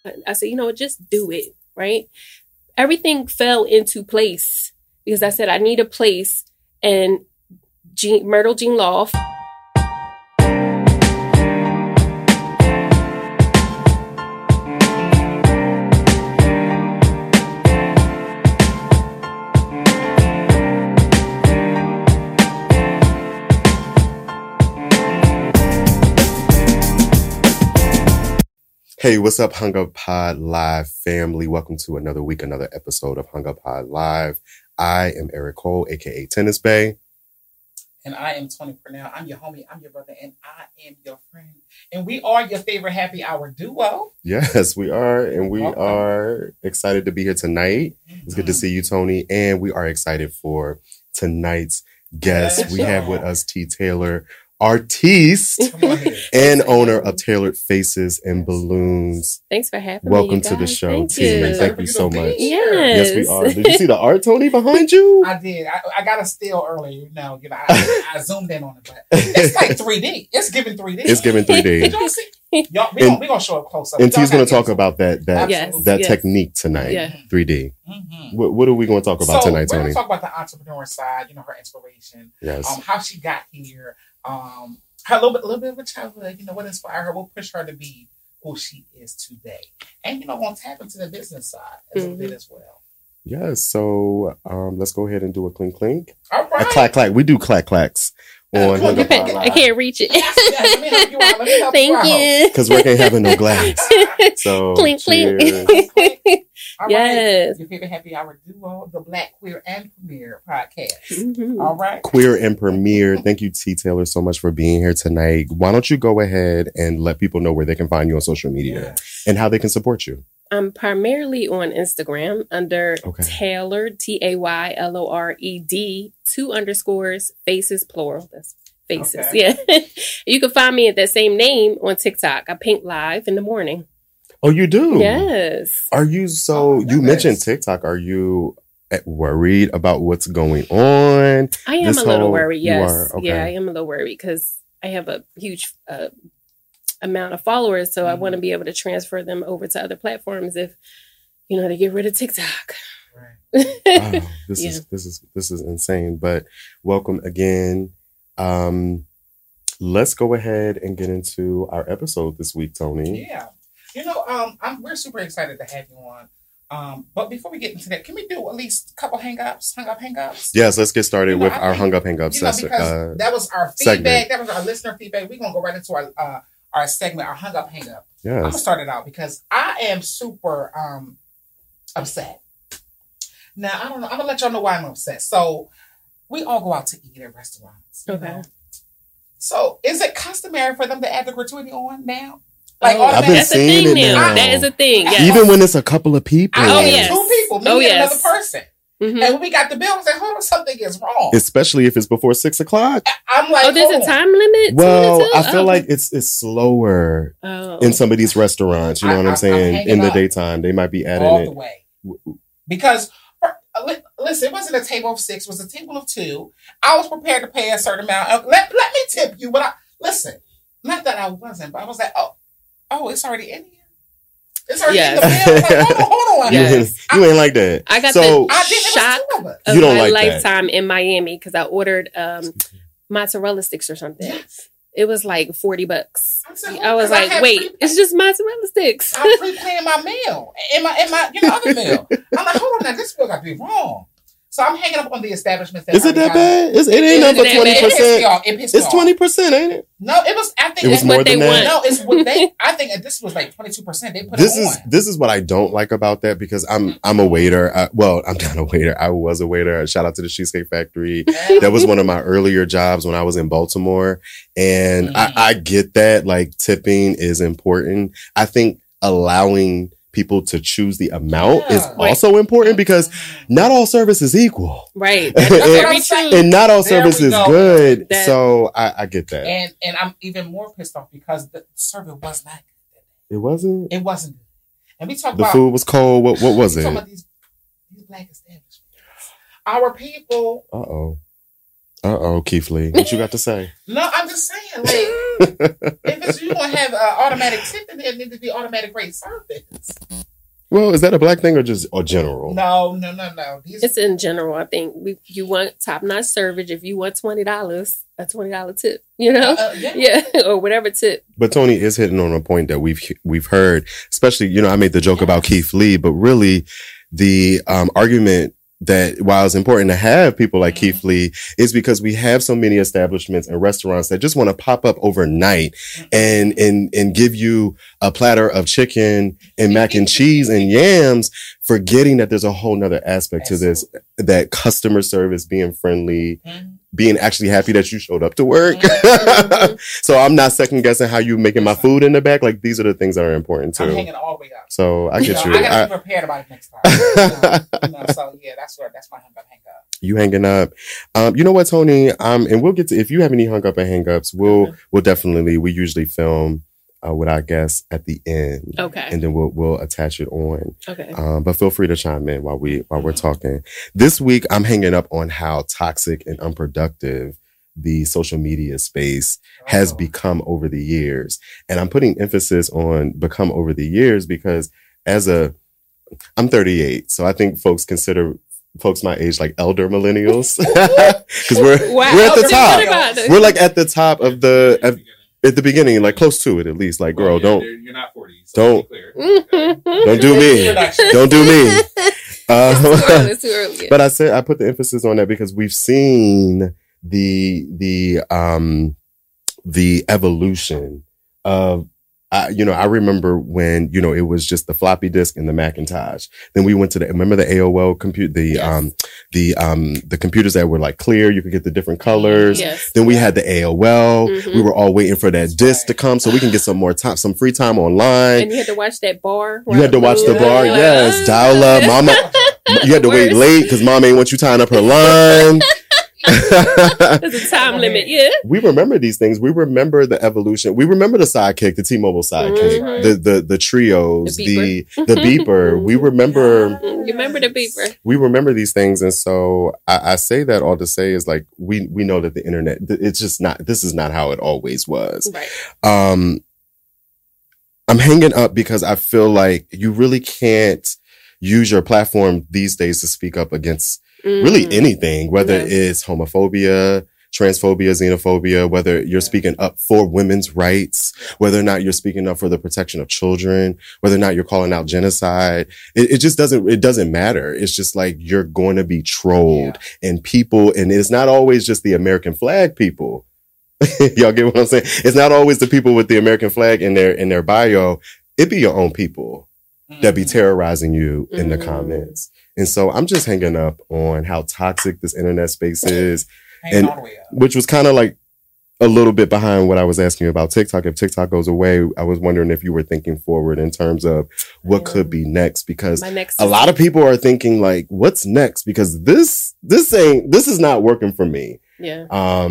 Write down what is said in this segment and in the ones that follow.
I said, just do it, right? Everything fell into place because I said, I need a place. And Myrtle Jean Loft. Hey, what's up, Hung Up Pod Live family? Welcome to another week, another episode of Hung Up Pod Live. I am Eric Cole, aka Tennis Bay. And I am Tony Purnell. I'm your homie, I'm your brother, and I am your friend. And we are your favorite happy hour duo. Yes, we are. And we are excited to be here tonight. It's good to see you, Tony. And we are excited for tonight's guest. Yes, we have with us T. Taylor, artiste and owner of Tailored Faces and Balloons. Thanks for having me. Welcome to the show, T. Thank you so much. Yes, we are. Did you see the art, Tony, behind you? I did. I got a still earlier. I zoomed in on it, but it's like 3D. It's giving 3D. It's giving 3D. Did y'all see? Y'all, we're going to show it close up. And T's going to talk about that technique tonight, 3D. Mm-hmm. What are we going to talk about tonight, Tony? We're going to talk about the entrepreneur side, her inspiration, how she got here, her little bit of a childhood, what inspired her, what pushed her to be who she is today. And, going to tap into the business side as a bit as well. Yes, so let's go ahead and do a clink clink. All right. A clack clack. We do clack clacks. I can't reach it. Let me help you out. Thank you. Because Rick ain't having no glass. So clink clink. All yes. Right. Your favorite happy hour duo, the Black Queer and Premiere podcast. Mm-hmm. All right. Queer and Premiere. Thank you, T. Taylor, so much for being here tonight. Why don't you go ahead and let people know where they can find you on social media and how they can support you? I'm primarily on Instagram under Taylor, Taylored, 2 underscores, faces, plural. That's faces. Okay. Yeah. You can find me at that same name on TikTok. I paint live in the morning. Oh, you do? Yes. Are you you mentioned TikTok. Are you worried about what's going on? I am a little worried, yes. Yeah, I am a little worried because I have a huge amount of followers, so I want to be able to transfer them over to other platforms if they get rid of TikTok. Right. Wow, this is insane. But welcome again. Let's go ahead and get into our episode this week, Tony. Yeah. We're super excited to have you on. But before we get into that, can we do at least a couple hung up hangups? Yes, let's get started with our hung up hangups. Because that was our feedback. Segment. That was our listener feedback. We're gonna go right into our segment, our hung up hangup. Yes. I'm gonna start it out because I am super upset. Now I don't know. I'm gonna let y'all know why I'm upset. So we all go out to eat at restaurants. Okay. So is it customary for them to add the gratuity on now? I've been seeing it now. That is a thing. Yes. Even when it's a couple of people. Yes. 2 people, me and another person. Mm-hmm. And when we got the bill, I was like, hold on, something is wrong. Especially if it's before 6:00. I'm like, there's a time limit? Well, I feel like it's slower in some of these restaurants. You know what I'm saying? In the daytime, they might be adding all the way. Because, listen, it wasn't a table of 6, it was a table of 2. I was prepared to pay a certain amount. Let me tip you, but listen, not that I wasn't, but I was like, oh, it's already in here. It's already in the bill. Like, hold on. Yes. You ain't like that. I got the shock of you don't my like lifetime in Miami because I ordered mozzarella sticks or something. Yes. It was like $40. I was like, wait, it's just mozzarella sticks. I'm pre-paying my meal in my other meal. I'm like, hold on now, this bill got to be wrong. So I'm hanging up on the establishment. Is it that bad? It ain't nothing but 20%. It's 20%, ain't it? No, it was. I think it was more than that. No, it's what they. I think this was like 22%. They put it on. This is what I don't like about that because I'm a waiter. I'm not a waiter. I was a waiter. Shout out to the Cheesecake Factory. That was one of my earlier jobs when I was in Baltimore, and I get that. Like tipping is important. I think allowing people to choose the amount is also important because not all service is equal. Right. And not all service is good. So I get that. And I'm even more pissed off because the service was not good. It wasn't? It wasn't good. And we talk the about... food was cold. What was it? Talking about these black establishments. Our people... Keith Lee. What you got to say? No, I'm just saying, like, if you want to have automatic tip, then there need to be automatic rate service. Well, is that a black thing or just or general? No. It's in general. I think you want top-notch service. If you want $20, a $20 tip, you know? Yeah, or whatever tip. But Tony is hitting on a point that we've heard, especially, you know, I made the joke about Keith Lee, but really the argument that while it's important to have people like Keith Lee is because we have so many establishments and restaurants that just want to pop up overnight and give you a platter of chicken and mac and cheese and yams, forgetting that there's a whole nother aspect to this, that customer service, being friendly, being actually happy that you showed up to work. So I'm not second guessing how you making my food in the back. Like, these are the things that are important too. I'm hanging all the way up. So I get you. I gotta be prepared about it next time. So yeah, that's my hang up. You hanging up. You know what, Tony? And we'll get to, if you have any hung up and hang ups, we'll definitely, we usually film with our guests at the end. Okay. And then we'll attach it on. Okay. But feel free to chime in while we're talking. This week, I'm hanging up on how toxic and unproductive the social media space has become over the years. And I'm putting emphasis on become over the years because I'm 38. So I think folks consider folks my age like elder millennials. Because we're at the top. We're like at the top of at the beginning, like close to it at least. Like, girl, you're not 40. So don't do me. Don't do me. It's too early. But I put the emphasis on that because we've seen the evolution of, I remember when, it was just the floppy disk and the Macintosh. Then we went to remember the AOL the computers that were like clear. You could get the different colors. Yes. Then we had the AOL. Mm-hmm. We were all waiting for that disc to come so we can get some more time, some free time online. And you had to watch that bar. You had to watch the bar. Yes. Dial up. Mama. You had to wait late because mom ain't want you tying up her line. There's a time limit, yeah. We remember these things. We remember the evolution. We remember the sidekick, the T-Mobile sidekick, the trios, the beeper. We remember. You remember the beeper? We remember these things, and so I say that all to say is like we know that the internet. It's just not. This is not how it always was. Right. I'm hanging up because I feel like you really can't use your platform these days to speak up against really anything, whether it's homophobia, transphobia, xenophobia, whether you're speaking up for women's rights, whether or not you're speaking up for the protection of children, whether or not you're calling out genocide. It just doesn't matter. It's just like you're going to be trolled and it's not always just the American flag people. Y'all get what I'm saying? It's not always the people with the American flag in their bio. It be your own people that be terrorizing you in the comments. And so I'm just hanging up on how toxic this internet space is, and which was kind of like a little bit behind what I was asking you about TikTok. If TikTok goes away, I was wondering if you were thinking forward in terms of what could be next, because a lot of people are thinking like, what's next? Because this is not working for me. Yeah.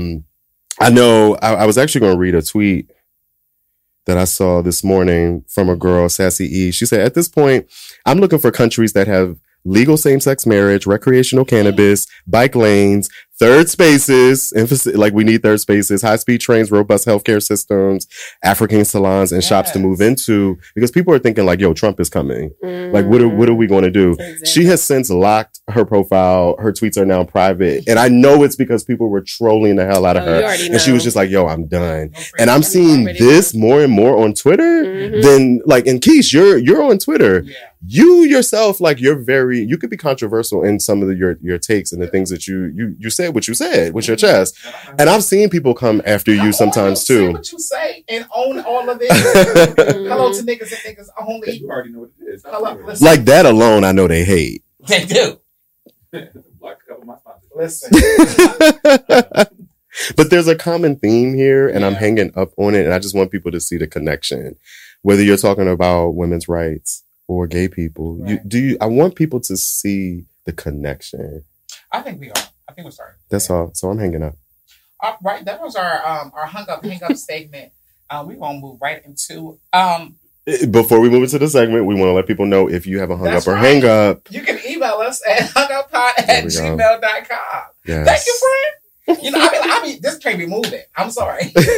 I know I was actually going to read a tweet that I saw this morning from a girl, Sassy E. She said, at this point, I'm looking for countries that have legal same-sex marriage, recreational cannabis, bike lanes, third spaces, emphasis, like we need third spaces, high-speed trains, robust healthcare systems, African salons, and shops to move into, because people are thinking like, yo, Trump is coming. Like, what are we going to do? Exactly. She has since locked her profile. Her tweets are now private. And I know it's because people were trolling the hell out of her. And she was just like, yo, I'm done. And I'm seeing this more and more on Twitter than like, and Keish, you're on Twitter. Yeah. You yourself, like, you could be controversial in some of your takes and the things that you said what you said with your chest. And I've seen people come after you sometimes too. Say what you say and own all of it. Hello to niggas and niggas only. You already know what it is. Hello, like that alone, I know they hate. They do. Like a couple of my sponsors. Listen. But there's a common theme here, and I'm hanging up on it, and I just want people to see the connection. Whether you're talking about women's rights or gay people, I want people to see the connection. I think we are. I think we're starting. That's all. So I'm hanging up. All right. That was our hang up segment. We're going to move right into... Before we move into the segment, we want to let people know if you have a hung up or hang up. You can email us at hunguppod@gmail.com. Yes. Thank you, friend. I mean, this can't be moving. I'm sorry. And it's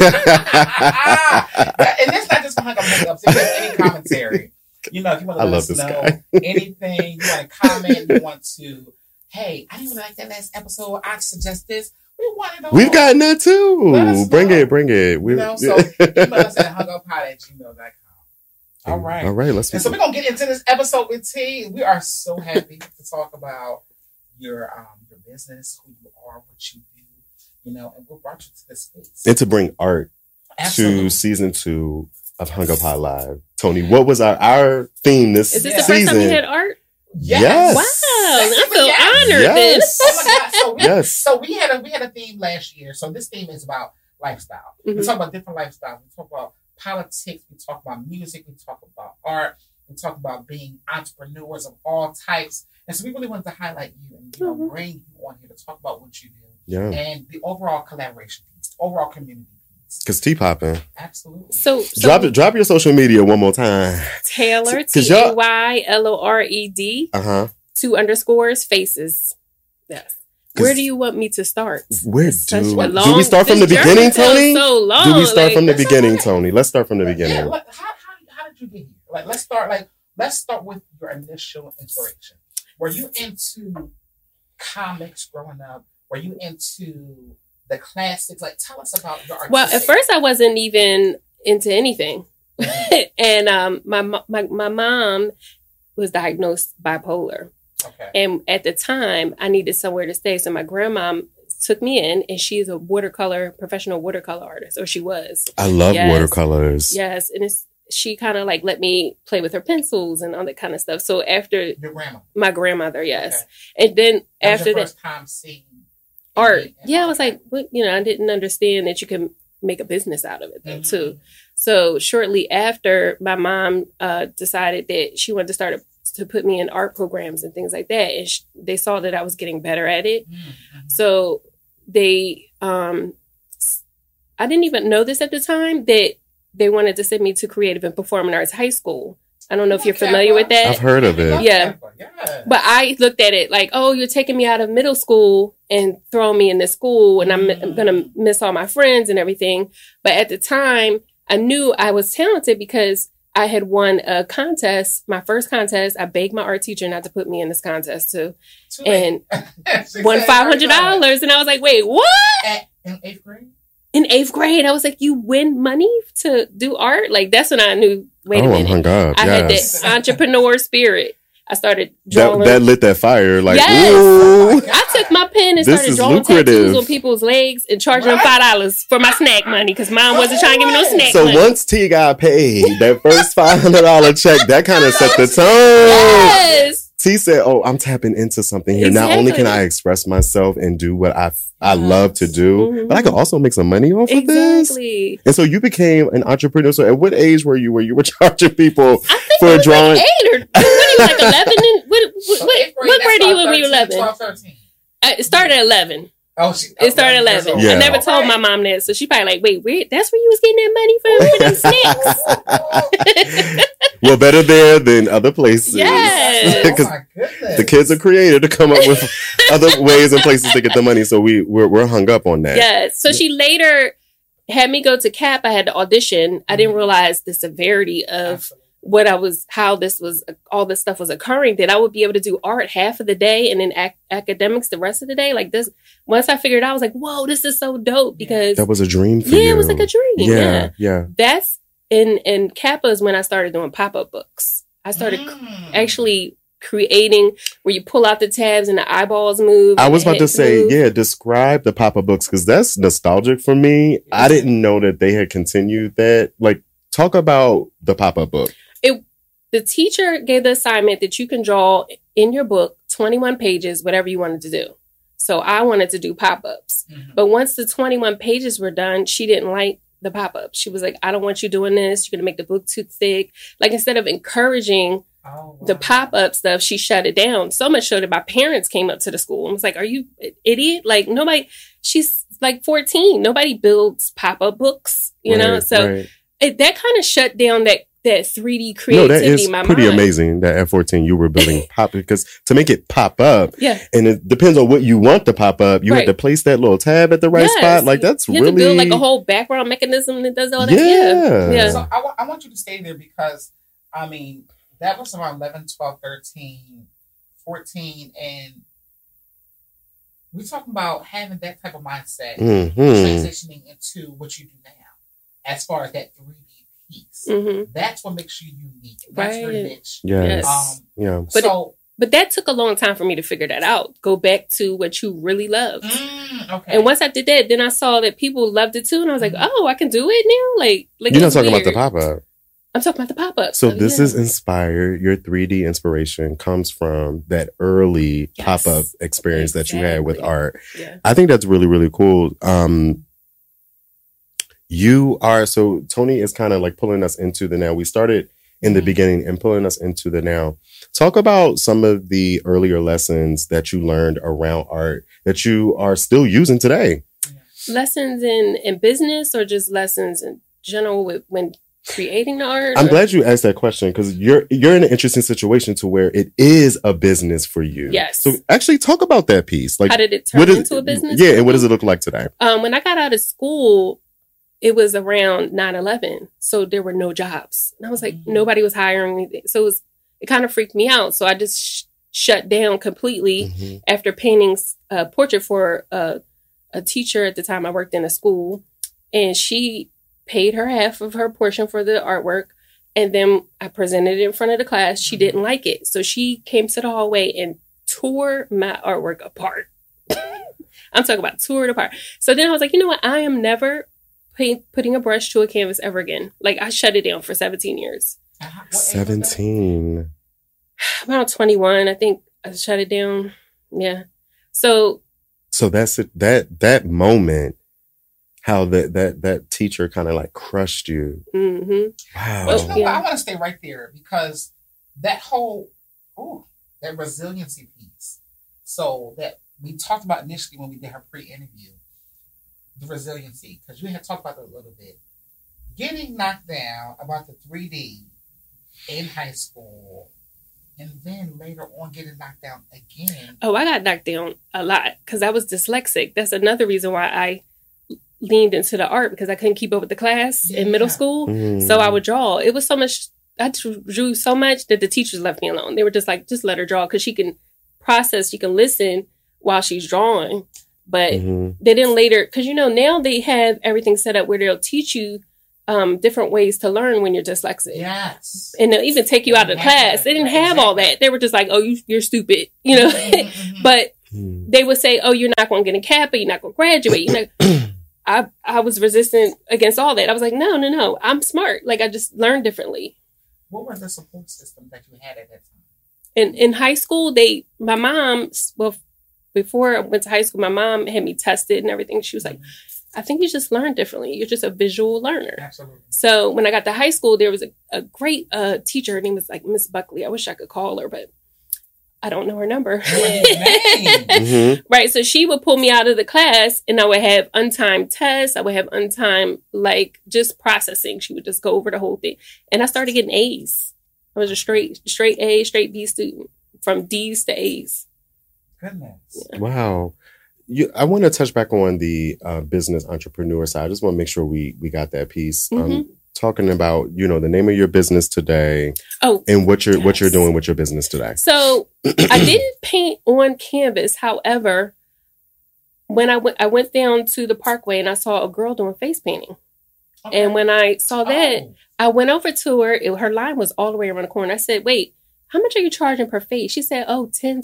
not just hung up makeup. So if you have any commentary, if you want to let us know anything, you want to comment, you want to, hey, I didn't really like that last episode. I suggest this. We want it all. We've gotten that too. Bring it. So email us at hunguppod@gmail.com. All right. Let's. And so we're gonna get into this episode with T. We are so happy to talk about your business, who you are, what you do, and what brought you to this space. And to bring art to season 2 of Hung Up High Live. Tony, what was our theme this season? Is this the first time you had art? Yes. Wow, I feel honored. Yes. Then. Oh my God. So we had a theme last year. So this theme is about lifestyle. We talk about different lifestyles. We talk about politics. We talk about music. We talk about art. We talk about being entrepreneurs of all types. And so we really wanted to highlight you and bring you on here to talk about what you do and the overall collaboration piece, the overall community piece. Because T-popping. Absolutely. So drop your social media one more time. Taylor, TAYLORED, 2 faces. Yes. Where do you want me to start? Do we start from the beginning, Tony? So long. Do we start from the beginning, Tony? Let's start from the beginning. Yeah, how did you get here? Let's start with your initial inspiration. Were you into comics growing up? Were you into the classics? Tell us about your artistic. Well, at first I wasn't even into anything. And my mom was diagnosed bipolar. Okay. And at the time, I needed somewhere to stay. So my grandma took me in, and she's a professional watercolor artist, or she was. I love watercolors. Yes. And she kind of let me play with her pencils and all that kind of stuff. So after my grandmother, yes. Okay. And then after that, first time seeing art. Yeah, I was like, I didn't understand that you can make a business out of it though, too. So shortly after, my mom decided that she wanted to put me in art programs and things like that. And they saw that I was getting better at it. So they, I didn't even know this at the time, that they wanted to send me to Creative and Performing Arts High School. I don't know if you're familiar with that. I've heard of it. Yeah. But I looked at it like, oh, you're taking me out of middle school and throwing me in this school, and I'm going to miss all my friends and everything. But at the time, I knew I was talented because I had won a contest, my first contest. I begged my art teacher not to put me in this contest too. And won $500. And I was like, wait, what? In 8th grade? In 8th grade, I was like, you win money to do art? That's when I knew, wait a minute. Oh my God, I had that entrepreneur spirit. I started drawing. That lit that fire. Yes. Ooh. I took my pen and started drawing tattoos on people's legs and charging them $5 for my snack money because mom wasn't trying to give me no snack money. So once T got paid, that first $500 check, that kind of set the tone. Yes. T said, oh, I'm tapping into something here. Exactly. Not only can I express myself and do what I love to do, but I can also make some money off of this. Exactly. And so you became an entrepreneur. So at what age were you where you were charging people for drawing? 8 or what are you, 11? What grade are you in when you were 11? 12, 13. It started at 11. It started at 11. Yeah. I never told my mom that. So she probably wait, that's where you was getting that money from? Them snacks? Well, better there than other places. Yes. Because the kids are creative to come up with other ways and places to get the money. So we're hung up on that. Yes. So she later had me go to CAP. I had to audition. I didn't realize the severity of how all this stuff was occurring, that I would be able to do art half of the day and then academics the rest of the day. This, once I figured it out, I was like, whoa, this is so dope, because that was a dream for you. Yeah, it was like a dream. Yeah. That's in Kappa is when I started doing pop-up books. I started actually creating where you pull out the tabs and the eyeballs move. I was about to say, describe the pop-up books, because that's nostalgic for me. I didn't know that they had continued that. Talk about the pop-up book. The teacher gave the assignment that you can draw in your book 21 pages, whatever you wanted to do. So I wanted to do pop-ups. But once the 21 pages were done, she didn't like the pop-ups. She was like, I don't want you doing this. You're going to make the book too thick. Instead of encouraging the pop-up stuff, she shut it down. So much so that my parents came up to the school and was like, are you an idiot? Nobody, she's 14. Nobody builds pop-up books, you know? So that kind of shut down that that 3D creativity that is in my pretty mind. amazing that at 14 you were building pop, because to make it pop up, Yeah. and it depends on what you want to pop up. You have to place that little tab at the right spot. Like that's you really have to build like a whole background mechanism that does all that. Yeah. So I want you to stay there because I mean that was around 11, 12, 13, 14, and we're talking about having that type of mindset, transitioning into what you do now, as far as that 3D piece. That's what makes you unique. That's your niche. Yes. But that took a long time for me to figure that out. Go back to what you really loved. Okay. And once I did that, then I saw that people loved it too, and I was like, oh, I can do it now. Like you're not talking about the pop up. I'm talking about the pop up. So this is inspired. Your 3D inspiration comes from that early pop up experience that you had with art. Yeah. I think that's really, really cool. So Tony is kind of like pulling us into the now. We started in the beginning and pulling us into the now. Talk about some of the earlier lessons that you learned around art that you are still using today. Lessons in business, or just lessons in general when creating the art? I'm glad you asked that question, because you're in an interesting situation to where it is a business for you. Yes. So actually talk about that piece. Like, how did it turn into a business? Yeah, and what does it look like today? When I got out of school, it was around 9/11, so there were no jobs, and I was like, nobody was hiring anything. So it kind of freaked me out. So I just shut down completely after painting a portrait for a teacher at the time. I worked in a school, and she paid her half of her portion for the artwork. And then I presented it in front of the class. She didn't like it. So she came to the hallway and tore my artwork apart. I'm talking about tore it apart. So then I was like, you know what? I am never putting a brush to a canvas ever again. Like, I shut it down for 17 years. 17. About 21, I think I shut it down. Yeah. So that's it. That moment, how that teacher kind of like crushed you. Wow. But you know what? I want to stay right there because that whole that resiliency piece. So that we talked about initially when we did our pre-interview, the resiliency, because you had talked about it a little bit. Getting knocked down about the 3D in high school, and then later on getting knocked down again. Oh, I got knocked down a lot because I was dyslexic. That's another reason why I leaned into the art, because I couldn't keep up with the class in middle school. So I would draw. It was so much, I drew so much that the teachers left me alone. They were just like, just let her draw, because she can process, she can listen while she's drawing. But they didn't later, because now they have everything set up where they'll teach you different ways to learn when you're dyslexic. Yes. And they'll even take you out of the class. They didn't have all that. They were just like, oh, you're stupid, But they would say, oh, you're not going to get a CAPA, you're not going to graduate. I was resistant against all that. I was like, no, I'm smart. Like, I just learned differently. What was the support system that you had at that time? In high school, my mom, before I went to high school, my mom had me tested and everything. She was like, I think you just learn differently. You're just a visual learner. Absolutely. So when I got to high school, there was a great teacher. Her name was like Miss Buckley. I wish I could call her, but I don't know her number. Right. So she would pull me out of the class, and I would have untimed tests. I would have untimed, like, just processing. She would just go over the whole thing. And I started getting A's. I was a straight A, straight B student, from D's to A's. Goodness. Yeah. Wow. I want to touch back on the business entrepreneur side. I just want to make sure we got that piece. Talking about, the name of your business today. Oh, and what you're doing with your business today. So I didn't paint on canvas. However, when I went down to the Parkway and I saw a girl doing face painting. Okay. And when I saw that, I went over to her. Her line was all the way around the corner. I said, wait, how much are you charging per face? She said, $10,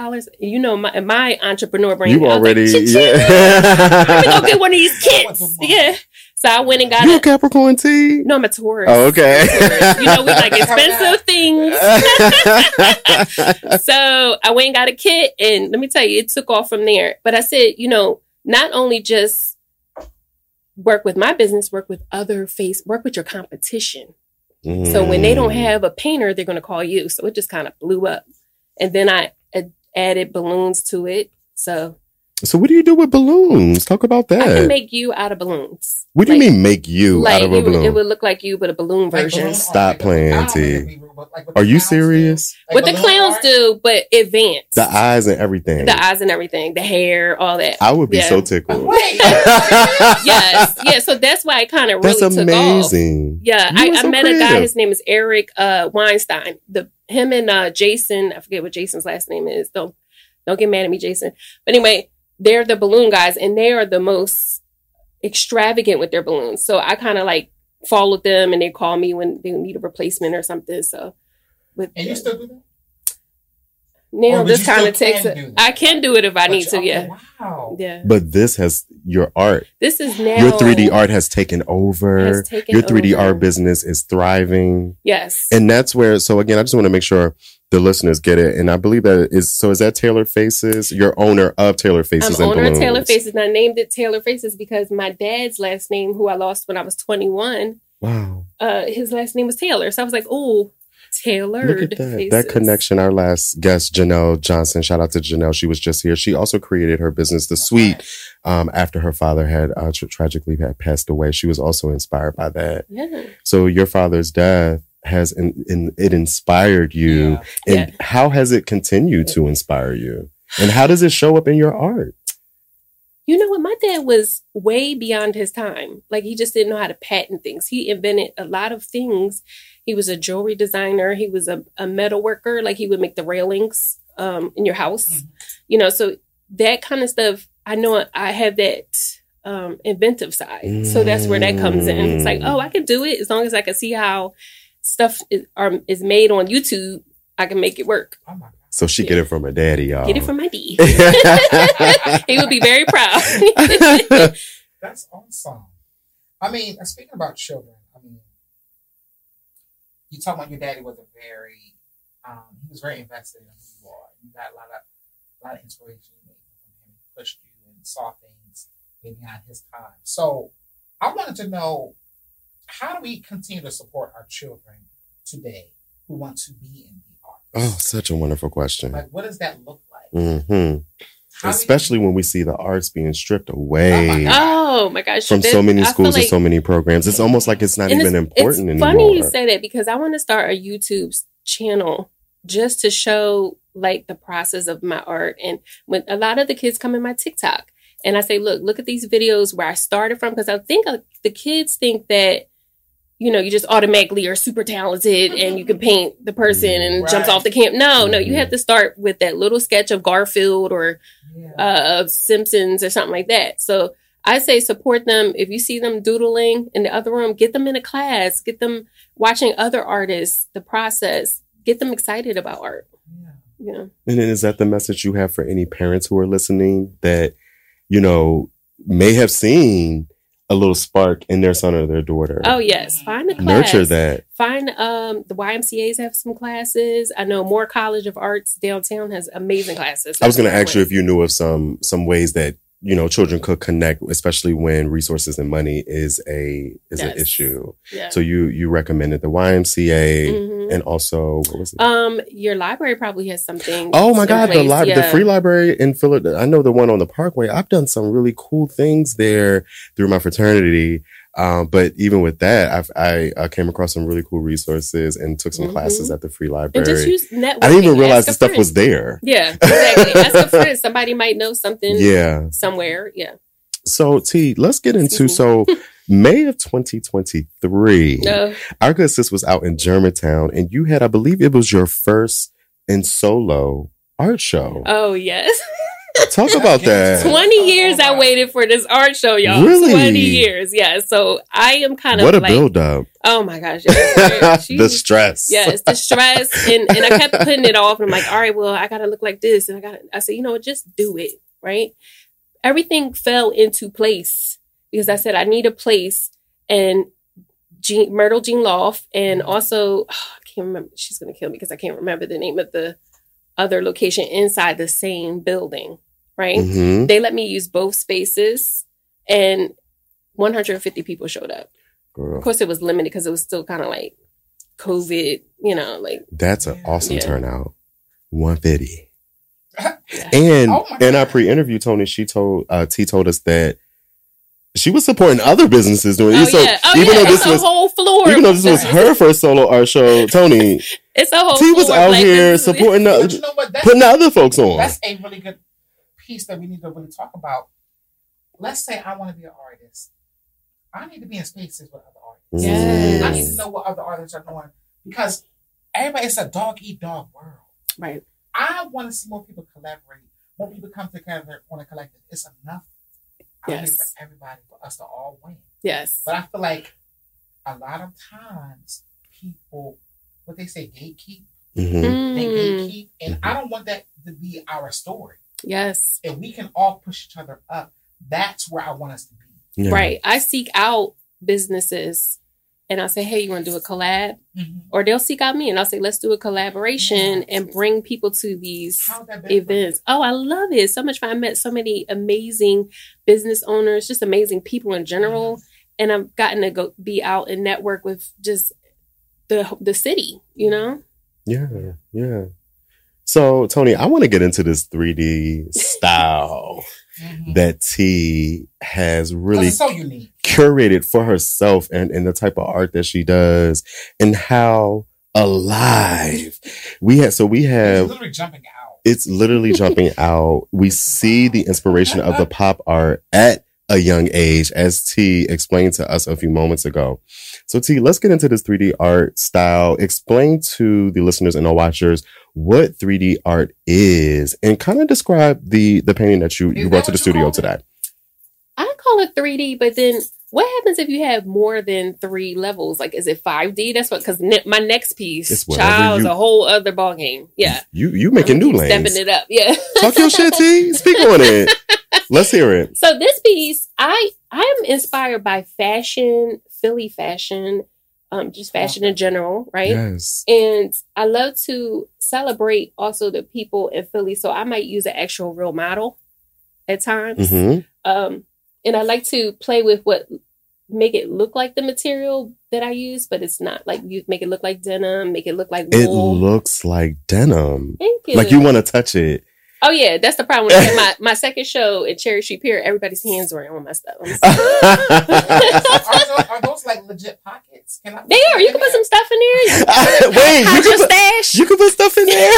$20. My entrepreneur brain. You already, Let me go get one of these kits. Yeah. So I went and got You a Capricorn T? No, I'm a Taurus. Oh, okay. We like expensive things. So I went and got a kit, and let me tell you, it took off from there. But I said, not only just work with my business, work with work with your competition. So when they don't have a painter, they're going to call you. So it just kind of blew up. And then I added balloons to it. So So what do you do with balloons? Talk about that. I can make you out of balloons. What do you mean make you out of a balloon? It would look like you, but a balloon version. Stop playing, T. Are you serious? What the clowns do, but advanced. The eyes and everything. The hair, all that. I would be so tickled. Wait. Yes. Yeah, so that's why it kind of really took off. That's amazing. Yeah, I met a guy, his name is Eric Weinstein. Him and Jason, I forget what Jason's last name is. Don't get mad at me, Jason. But anyway, they're the balloon guys, and they are the most extravagant with their balloons. So I kind of like followed them, and they call me when they need a replacement or something. So, you still do that? Now this kind of takes it. I can do it if I need to. Yeah. Wow. Yeah. But this has your art. This is now your 3D art has taken over. Your 3D art business is thriving. Yes. And that's where. So again, I just want to make sure the listeners get it. And I believe that is. So is that Taylor Faces? You're owner of Taylor Faces and Balloons. I'm owner of Taylor Faces, and I named it Taylor Faces because my dad's last name, who I lost when I was 21. Wow. His last name was Taylor, so I was like, oh. Tailored. Look at that. That connection. Our last guest, Janelle Johnson. Shout out to Janelle. She was just here. She also created her business, The Sweet, after her father had tragically passed away. She was also inspired by that. Yeah. So your father's death has it inspired you. Yeah. And how has it continued to inspire you? And how does it show up in your art? You know what? My dad was way beyond his time. Like, he just didn't know how to patent things. He invented a lot of things. He was a jewelry designer. He was a metal worker. Like, he would make the railings in your house. Mm-hmm. So that kind of stuff, I know I have that inventive side. So that's where that comes in. It's like, oh, I can do it as long as I can see how stuff is made on YouTube. I can make it work. Oh my God. So she get it from her daddy, y'all. Get it from my D. He would be very proud. That's awesome. I mean, speaking about children, you talk about your daddy was he was very invested in who you are. You got a lot of inspiration from him. He pushed you and saw things maybe on his time. So I wanted to know, how do we continue to support our children today who want to be in the arts? Oh, such a wonderful question. Like, what does that look like? Mm-hmm. Especially when we see the arts being stripped away. Oh my gosh! From so many schools and so many programs, it's almost like it's not even important anymore. It's funny you say that, because I want to start a YouTube channel just to show like the process of my art. And when a lot of the kids come in my TikTok, and I say, look at these videos where I started from, because I think the kids think that, you just automatically are super talented and you can paint the person and jumps off the camp. No, you have to start with that little sketch of Garfield or Simpsons or something like that. So I say support them. If you see them doodling in the other room, get them in a class, get them watching other artists, the process, get them excited about art. Yeah. And then is that the message you have for any parents who are listening that, may have seen a little spark in their son or their daughter? Oh yes, find a class. Nurture that. Find the YMCA's have some classes. I know Moore College of Arts downtown has amazing classes. I was going to ask you if you knew of some ways that children could connect, especially when resources and money is an issue. Yeah. So you recommended the YMCA and also, what was it? Your library probably has something. Oh my God, the free library in Philadelphia. I know the one on the Parkway. I've done some really cool things there through my fraternity. But even with that, I came across some really cool resources and took some classes at the free library. And just use networking. I didn't even realize the stuff was there. Yeah, exactly. Ask a friend. Somebody might know something. Somewhere. Yeah. So T, let's get into May of 2023. Our good sis was out in Germantown, and you had, I believe, it was your first and solo art show. Oh yes. Talk about that. 20 years I waited for this art show, y'all. Really? 20 years. Yeah. So I am kind of what a build up. Oh my gosh. Yes. The stress. Yes, the stress. And I kept putting it off. And I'm like, all right, well, I got to look like this. And I said, just do it. Right. Everything fell into place because I said, I need a place. And Myrtle Jean Loft. And also, I can't remember. She's going to kill me because I can't remember the name of the other location inside the same building, right? Mm-hmm. They let me use both spaces, and 150 people showed up. Girl. Of course, it was limited because it was still kind of like COVID, like. That's an awesome turnout. 150. Yeah. And in our pre-interview, Tony, T told us that she was supporting other businesses doing it. Even though this was a whole floor, even though this was her first solo art show, Tony, it's a whole. T was out here supporting, putting other folks on. That's a really good piece that we need to really talk about. Let's say I want to be an artist. I need to be in spaces with other artists. Yes. I need to know what other artists are doing because everybody, it's a dog eat dog world. Right. I want to see more people collaborate. More people come together on a collective. It's enough. Yes. For everybody, for us to all win. Yes. But I feel like a lot of times people, what they say, gatekeep. Mm-hmm. They gatekeep. And I don't want that to be our story. Yes. If we can all push each other up, that's where I want us to be. Yeah. Right. I seek out businesses and I'll say, hey, you want to do a collab? Mm-hmm. Or they'll seek out me and I'll say, let's do a collaboration and bring people to these events. Oh, I love it. So much fun. I met so many amazing business owners, just amazing people in general. Mm-hmm. And I've gotten to go be out and network with just the city, you know? Yeah. Yeah. So, Tony, I want to get into this 3D style that T has really so unique. Curated for herself and the type of art that she does and how alive we have. So we have. It's literally jumping out. It's literally jumping out. We see the inspiration of the pop art at a young age, as T explained to us a few moments ago. So T, let's get into this 3D art style. Explain to the listeners and the watchers what 3D art is and kind of describe the painting that you brought to the studio today. I call it 3D, but then what happens if you have more than 3 levels? Like, is it 5D? That's what, because my next piece, child, is a whole other ball game. Yeah. You making new lanes. Stepping it up. Yeah. Talk your shit, T. Speak on it. Let's hear it. So this piece, I am inspired by fashion, Philly fashion, just fashion in general, right? Yes. And I love to celebrate also the people in Philly. So I might use an actual real model at times. Mm-hmm. And I like to play with make it look like the material that I use, but it's not. Like, you make it look like denim, make it look like wool. It looks like denim. Thank you. Like you want to touch it. Oh yeah, that's the problem. When I had my second show at Cherry Street Pier, everybody's hands were on my stuff. Are those like legit pockets? They are. You can put some stuff in there. Wait, hide your stash. You can put stuff in there.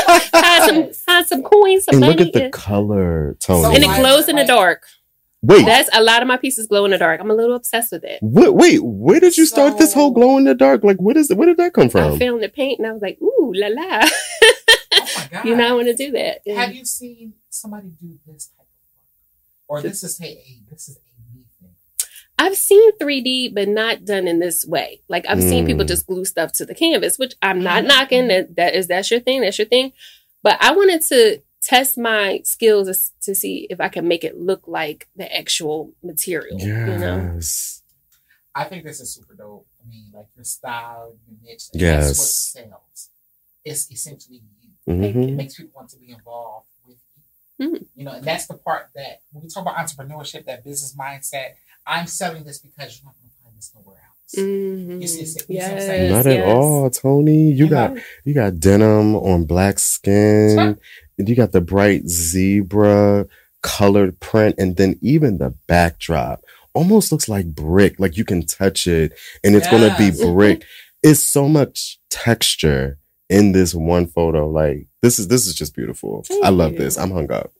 hide some coins, some and money. Look at the color, Tony. And it glows in the dark. Wait, that's a lot of my pieces glow in the dark. I'm a little obsessed with it. Wait, where did you start this whole glow in the dark? Like, where did that come from? I found the paint and I was like, ooh, la la. Oh my God. You know, I want to do that. Yeah. Have you seen somebody do this type of work? Or this is a me thing? I've seen 3D, but not done in this way. Like, I've seen people just glue stuff to the canvas, which I'm not knocking. That's your thing. That's your thing. But I wanted to test my skills to see if I can make it look like the actual material. Yes. You know? I think this is super dope. I mean, like your style, your niche. Yes. That's what sells. It's essentially you. Mm-hmm. It makes people want to be involved with you. Mm-hmm. You know, and that's the part that when we talk about entrepreneurship, that business mindset, I'm selling this because you're not going to find this nowhere else. Mm-hmm. You see what yes. I'm saying? Not at all, Tony. You got denim on black skin. You got the bright zebra colored print, and then even the backdrop almost looks like brick. Like you can touch it, and it's going to be brick. It's so much texture in this one photo. Like this is just beautiful. I love this. I'm hung up.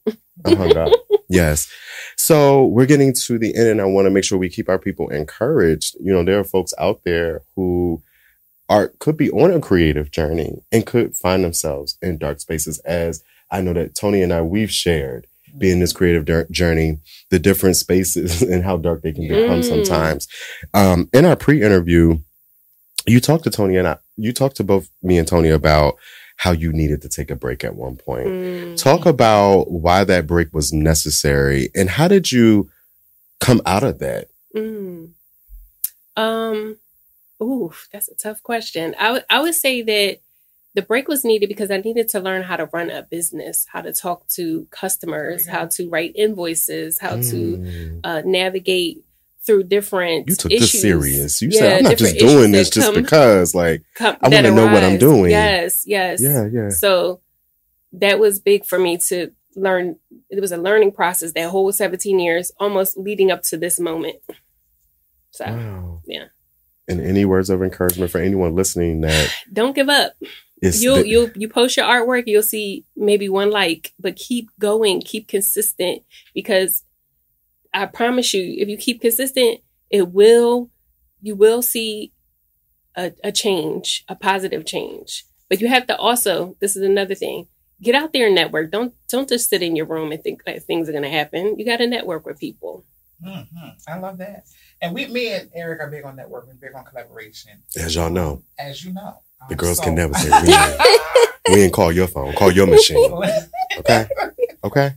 Yes. So we're getting to the end, and I want to make sure we keep our people encouraged. You know, there are folks out there who could be on a creative journey and could find themselves in dark spaces, as I know that Tony and we've shared being this creative journey, the different spaces and how dark they can become sometimes. In our pre-interview, you talked to Tony and you talked to both me and Tony about how you needed to take a break at one point. Talk about why that break was necessary and how did you come out of that? Ooh, that's a tough question. I would say that the break was needed because I needed to learn how to run a business, how to talk to customers, how to write invoices, how to navigate through different You took issues. this serious. You said, I'm not just doing this just because, like, I want to know what I'm doing. Yes. Yeah. So that was big for me to learned. It was a learning process that whole 17 years, almost leading up to this moment. So, wow. Yeah. And any words of encouragement for anyone listening that don't give up. You post your artwork, you'll see maybe one like, but keep going, keep consistent, because I promise you, if you keep consistent, you will see a change, a positive change. But you have to also, this is another thing, get out there and network. Don't just sit in your room and think that things are going to happen. You got to network with people. Mm-hmm. I love that. And me and Eric are big on networking, big on collaboration. As y'all know. As you know. The girls can never say we ain't call your phone, call your machine. Okay? Okay?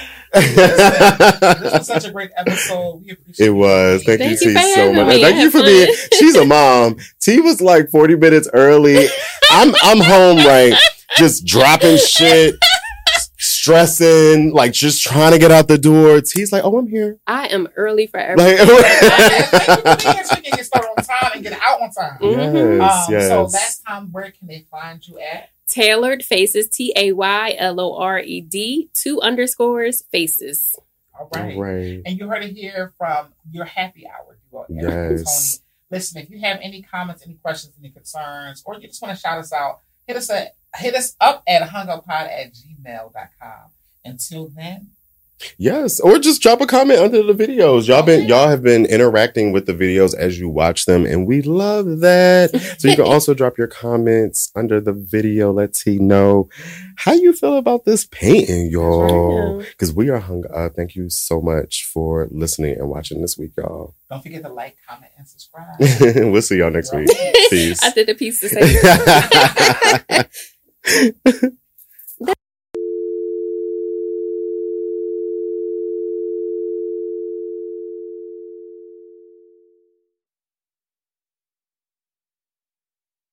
This was such a great episode. We appreciate it. It was. Thank you, T, so much. Me. Thank you for being. She's a mom. T was like 40 minutes early. I'm home, right? Just dropping shit, stressing, like just trying to get out the door. T's like, oh, I'm here. I am early for everything. So we can get started on time and get out on time. Yes. So last time, where can they find you at? Tailored Faces, TAYLORED, 2_ faces. All right. And you heard it here from your happy hour. Yes. Tony. Listen, if you have any comments, any questions, any concerns, or you just want to shout us out, hit us up at hunguppod@gmail.com. Until then. Yes, or just drop a comment under the videos. Y'all have been interacting with the videos as you watch them, and we love that. So you can also drop your comments under the video. Let T know how you feel about this painting, y'all. Because we are hung up. Thank you so much for listening and watching this week, y'all. Don't forget to like, comment, and subscribe. We'll see y'all next week. Peace. I did a piece to say.